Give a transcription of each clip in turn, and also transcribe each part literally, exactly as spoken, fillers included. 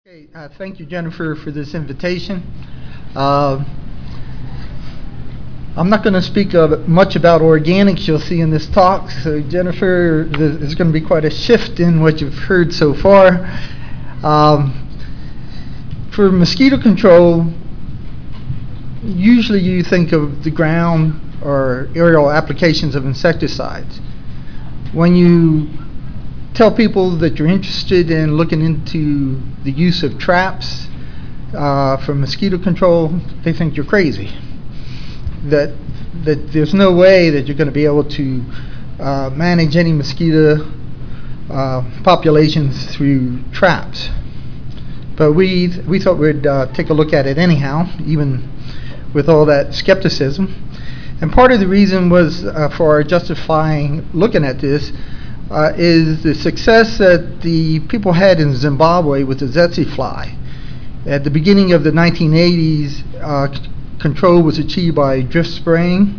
Okay, uh, thank you, Jennifer, for this invitation. Uh, I'm not going to speak uh, much about organics you'll see in this talk. So, Jennifer, there's going to be quite a shift in what you've heard so far. Um, for mosquito control, usually you think of the ground or aerial applications of insecticides. When you tell people that you're interested in looking into the use of traps uh, for mosquito control, they think you're crazy. That that there's no way that you're going to be able to uh, manage any mosquito uh, populations through traps. But we we thought we'd uh, take a look at it anyhow, even with all that skepticism. And part of the reason was uh, for our justifying looking at this Uh, is the success that the people had in Zimbabwe with the tsetse fly. At the beginning of the nineteen eighties, uh, c- control was achieved by drift spraying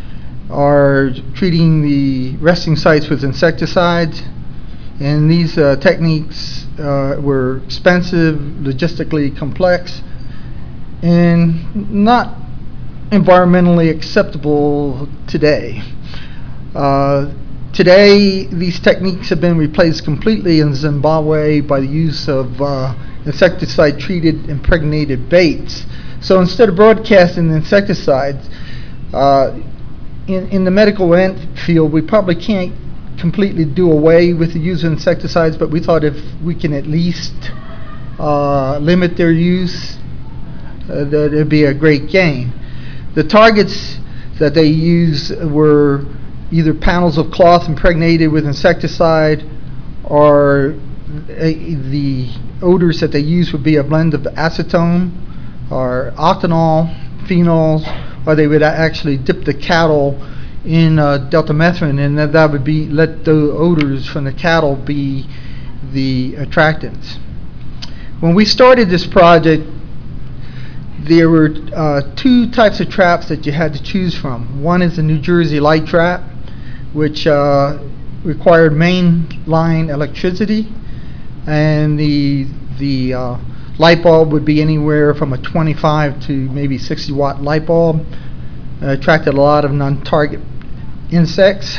or treating the resting sites with insecticides. And these uh, techniques uh, were expensive, logistically complex, and not environmentally acceptable today. Uh, Today, these techniques have been replaced completely in Zimbabwe by the use of uh, insecticide-treated impregnated baits. So instead of broadcasting insecticides, uh, in, in the medical ant field, we probably can't completely do away with the use of insecticides, but we thought if we can at least uh, limit their use, uh, that it'd be a great gain. The targets that they used were either panels of cloth impregnated with insecticide, or the odors that they use would be a blend of acetone or octanol, phenols, or they would actually dip the cattle in uh, deltamethrin, and that, that would be let the odors from the cattle be the attractants. When we started this project, there were uh, two types of traps that you had to choose from. One is the New Jersey light trap, which uh, required main line electricity, and the the uh, light bulb would be anywhere from a twenty-five to maybe sixty watt light bulb. Uh, attracted a lot of non-target insects.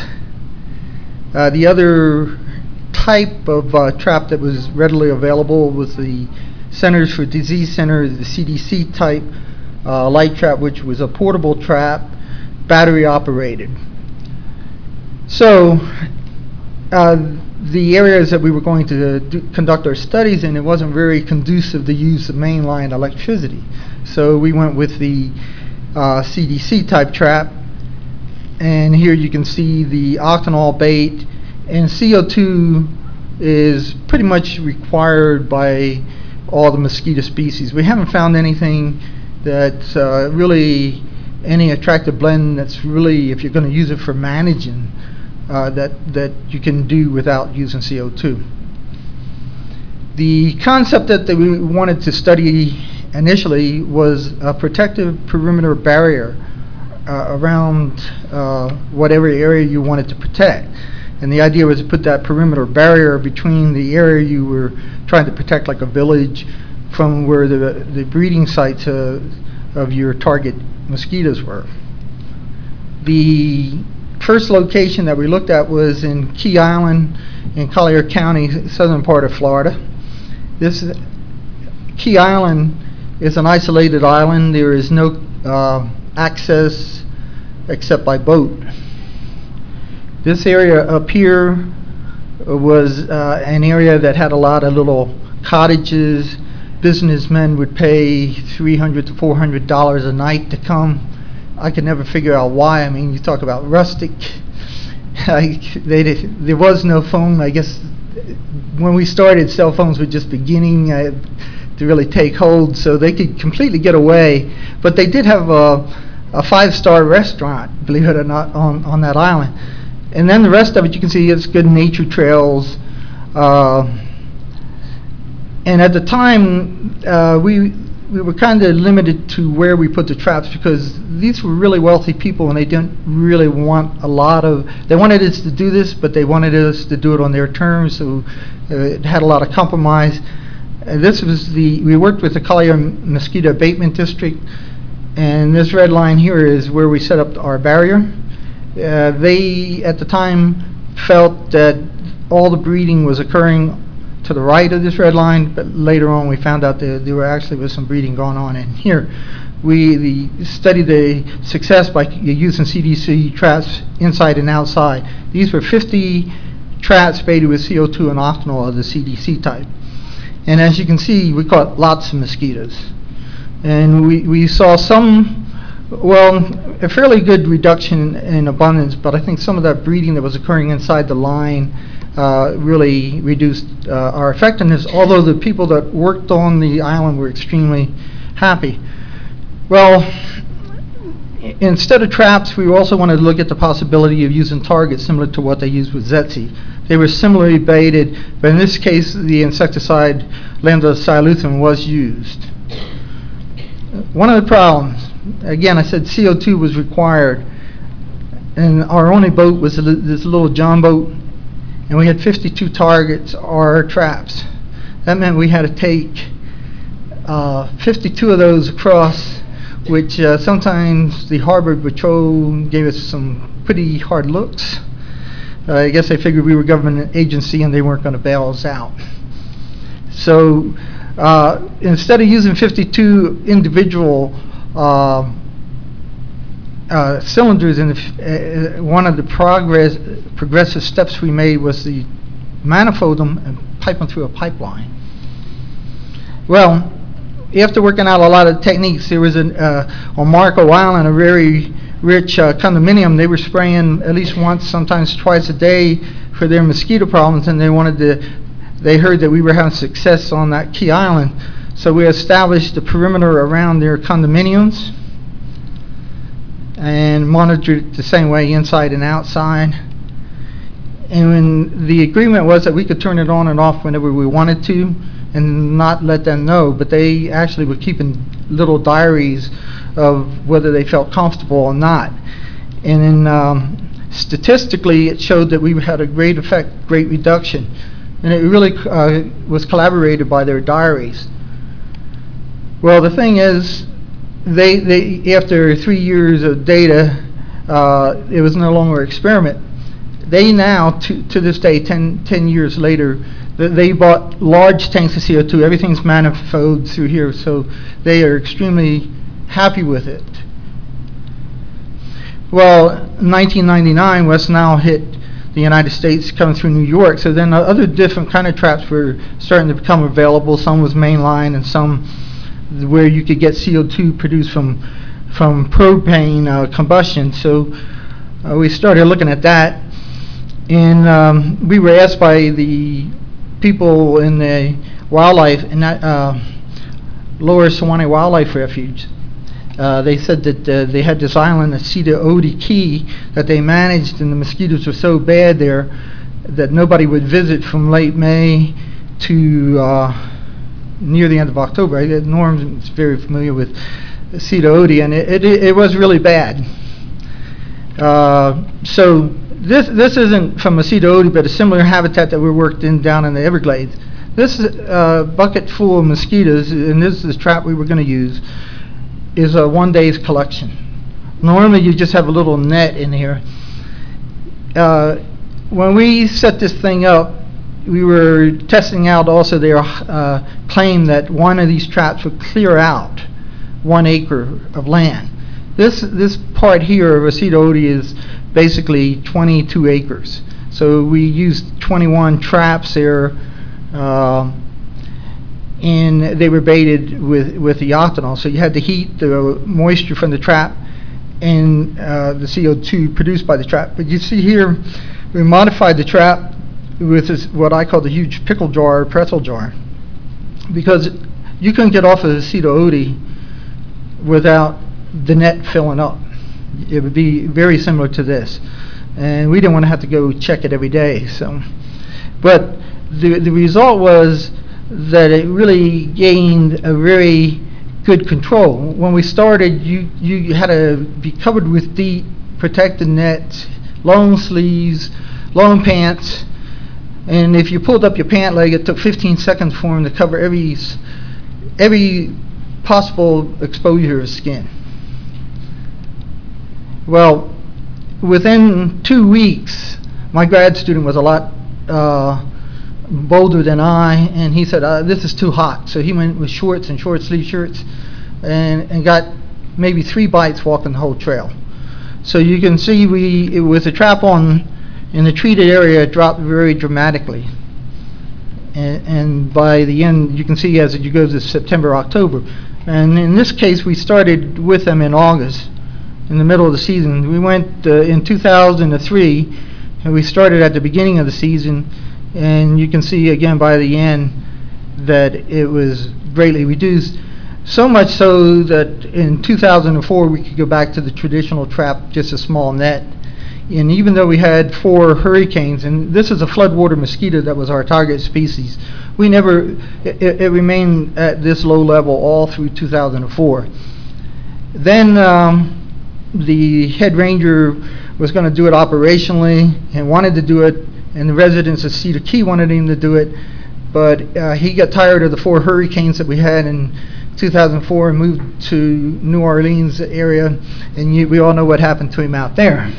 Uh, the other type of uh, trap that was readily available was the Centers for Disease Center, the C D C type uh, light trap, which was a portable trap, battery operated. So uh, the areas that we were going to do, conduct our studies in, it wasn't very conducive to use of mainline electricity. So we went with the uh, C D C type trap, and here you can see the octanol bait, and C O two is pretty much required by all the mosquito species. We haven't found anything that's uh, really any attractive blend that's really, if you're going to use it for managing, Uh, that, that you can do without using C O two. The concept that, that we wanted to study initially was a protective perimeter barrier uh, around uh, whatever area you wanted to protect. And the idea was to put that perimeter barrier between the area you were trying to protect, like a village, from where the, the breeding sites uh, of your target mosquitoes were. The first location that we looked at was in Key Island in Collier County, southern part of Florida. This Key Island is an isolated island. There is no uh, access except by boat. This area up here was uh, an area that had a lot of little cottages. Businessmen would pay three hundred to four hundred dollars a night to come. I could never figure out why. I mean, you talk about rustic. I, they, there was no phone. I guess when we started, cell phones were just beginning uh, to really take hold, so they could completely get away. But they did have a, a five-star restaurant, believe it or not, on, on that island. And then the rest of it, you can see it's good nature trails. Uh, and at the time, uh, we we were kind of limited to where we put the traps, because these were really wealthy people and they didn't really want a lot of, they wanted us to do this, but they wanted us to do it on their terms, so uh, it had a lot of compromise. Uh, this was the, we worked with the Collier Mosquito Abatement District, and this red line here is where we set up our barrier. Uh, they, at the time, felt that all the breeding was occurring to the right of this red line, but later on we found out that there were actually was some breeding going on in here. We the, studied the success by using C D C traps inside and outside. These were fifty traps baited with C O two and octanol of the C D C type. And as you can see, we caught lots of mosquitoes. And we, we saw some, well, a fairly good reduction in abundance, but I think some of that breeding that was occurring inside the line uh, really reduced uh, our effectiveness, although the people that worked on the island were extremely happy. Well, instead of traps, we also wanted to look at the possibility of using targets similar to what they used with Zetsy. They were similarly baited, but in this case, the insecticide Lambda cyanothrin was used. One of the problems, again, I said C O two was required, and our only boat was this little John boat, and we had fifty-two targets or traps. That meant we had to take uh, fifty-two of those across, which uh, sometimes the Harbor Patrol gave us some pretty hard looks. Uh, I guess they figured we were a government agency and they weren't going to bail us out. So uh, instead of using fifty-two individual uh, uh, cylinders, in the, uh, one of the progress, progressive steps we made was to manifold them and pipe them through a pipeline. Well, after working out a lot of techniques, there was an, uh, on Marco Island, a very rich uh, condominium. They were spraying at least once, sometimes twice a day for their mosquito problems, and they wanted to, they heard that we were having success on that key island. So we established the perimeter around their condominiums and monitored it the same way inside and outside. And when the agreement was that we could turn it on and off whenever we wanted to and not let them know, but they actually were keeping little diaries of whether they felt comfortable or not. And then um, statistically, it showed that we had a great effect, great reduction. And it really uh, was collaborated by their diaries. Well, the thing is, they, they after three years of data, uh, it was no longer an experiment. They now, to, to this day, ten, ten years later, they bought large tanks of C O two. Everything's manifold through here, so they are extremely happy with it. Well, nineteen ninety-nine, West Nile hit the United States coming through New York, so then other different kind of traps were starting to become available. Some was mainline and some where you could get C O two produced from, from propane uh, combustion. So uh, we started looking at that, and um, we were asked by the people in the wildlife, in that uh, Lower Suwannee Wildlife Refuge. Uh, they said that uh, they had this island at Cedar Odie Key that they managed, and the mosquitoes were so bad there that nobody would visit from late May to uh, near the end of October. Norm is very familiar with Cedar Odie, and it, it, it was really bad. Uh, so this this isn't from a Cedar Odie, but a similar habitat that we worked in down in the Everglades. This uh, bucket full of mosquitoes, and this is the trap we were going to use, is a one day's collection. Normally you just have a little net in here. Uh, when we set this thing up, we were testing out also their uh, claim that one of these traps would clear out one acre of land. This this part here of Cedar Odie is basically twenty-two acres. So we used twenty-one traps there, uh, and they were baited with, with the octanol. So you had the heat, the moisture from the trap, and uh, the C O two produced by the trap. But you see here, we modified the trap with this, what I call the huge pickle jar or pretzel jar, because you couldn't get off of the Cedar Odie without the net filling up. It would be very similar to this, and we didn't want to have to go check it every day. So, but the the result was that it really gained a very good control. When we started, you you had to be covered with deep protective nets, long sleeves, long pants, And if you pulled up your pant leg, it took fifteen seconds for him to cover every, s- every possible exposure of skin. Well, within two weeks, my grad student was a lot uh, bolder than I, and he said, uh, this is too hot. So he went with shorts and short sleeve shirts and, and got maybe three bites walking the whole trail. So you can see we, with the trap on in the treated area, it dropped very dramatically. And, and by the end, you can see as you go to September, October. And in this case, we started with them in August, in the middle of the season. We went uh, in two thousand three, and we started at the beginning of the season, and you can see again by the end that it was greatly reduced. So much so that in two thousand four, we could go back to the traditional trap, just a small net. And even though we had four hurricanes, and this is a floodwater mosquito that was our target species, we never, it, it remained at this low level all through two thousand four. Then um, the head ranger was going to do it operationally and wanted to do it, and the residents of Cedar Key wanted him to do it, but uh, he got tired of the four hurricanes that we had in two thousand four and moved to New Orleans area, and you, we all know what happened to him out there.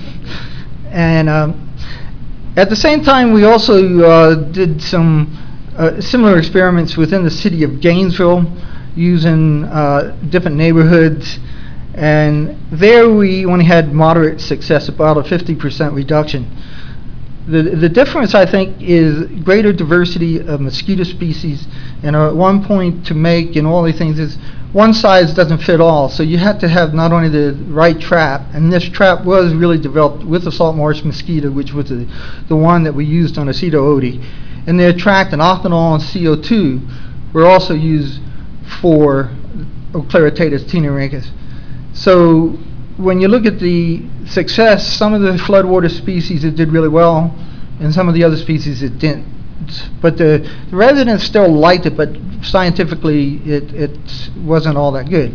And um, at the same time, we also uh, did some uh, similar experiments within the city of Gainesville using uh, different neighborhoods. And there we only had moderate success, about a fifty percent reduction. The, the difference, I think, is greater diversity of mosquito species. And uh, one point to make in all these things is one size doesn't fit all. So you have to have not only the right trap, and this trap was really developed with the salt marsh mosquito, which was the, the one that we used on Aceto odi. And the attractant octanol and C O two were also used for Ocleritatis taenaricus. So when you look at the success, some of the floodwater species it did really well, and some of the other species it didn't. But the, the residents still liked it, but scientifically it, it wasn't all that good.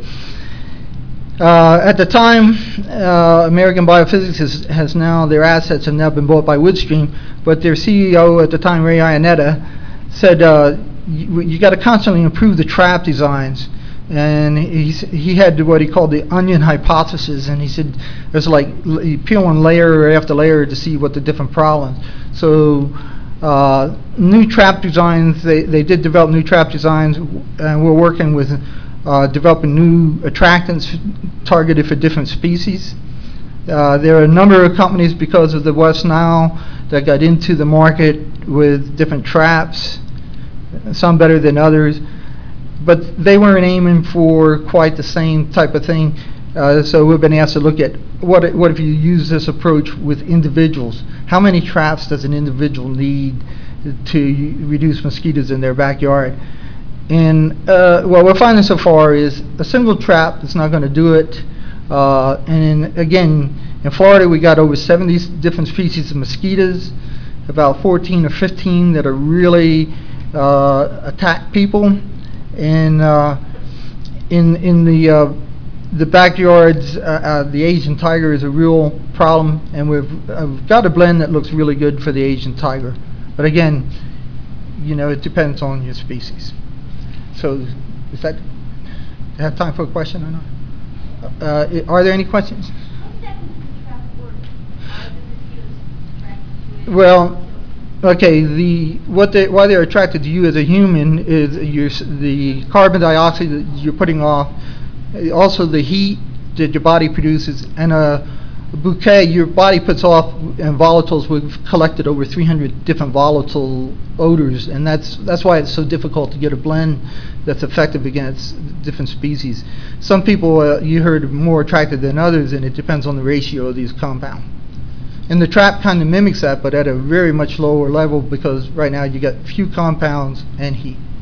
Uh, at the time, uh, American Biophysics has, has now, their assets have now been bought by Woodstream, but their C E O at the time, Ray Ionetta, said uh, you, you got to constantly improve the trap designs. And he's, he had what he called the onion hypothesis, and he said there's like you peeling layer after layer to see what the different problems. So uh, new trap designs, they, they did develop new trap designs, and we're working with uh, developing new attractants targeted for different species. Uh, there are a number of companies because of the West Nile that got into the market with different traps, some better than others. But they weren't aiming for quite the same type of thing. Uh, so we've been asked to look at what, what if you use this approach with individuals? How many traps does an individual need to reduce mosquitoes in their backyard? And uh, what we're finding so far is a single trap is not going to do it. Uh, and in, again, in Florida, we got over seventy different species of mosquitoes, about fourteen or fifteen that are really uh, attack people. And uh, in in the uh, the backyards, uh, uh, the Asian tiger is a real problem, and we've, uh, we've got a blend that looks really good for the Asian tiger. But again, you know, it depends on your species. So, is that have time for a question or not? Uh, are there any questions? How exactly does the trap work? How are the mosquitoes attracted to it? Well. Okay, the what they why they're attracted to you as a human is your the carbon dioxide that you're putting off, also the heat that your body produces, and a bouquet your body puts off, and volatiles. We've collected over three hundred different volatile odors, and that's that's why it's so difficult to get a blend that's effective against different species. Some people uh, you heard are more attracted than others, and it depends on the ratio of these compounds. And the trap kind of mimics that, but at a very much lower level, because right now you got few compounds and heat.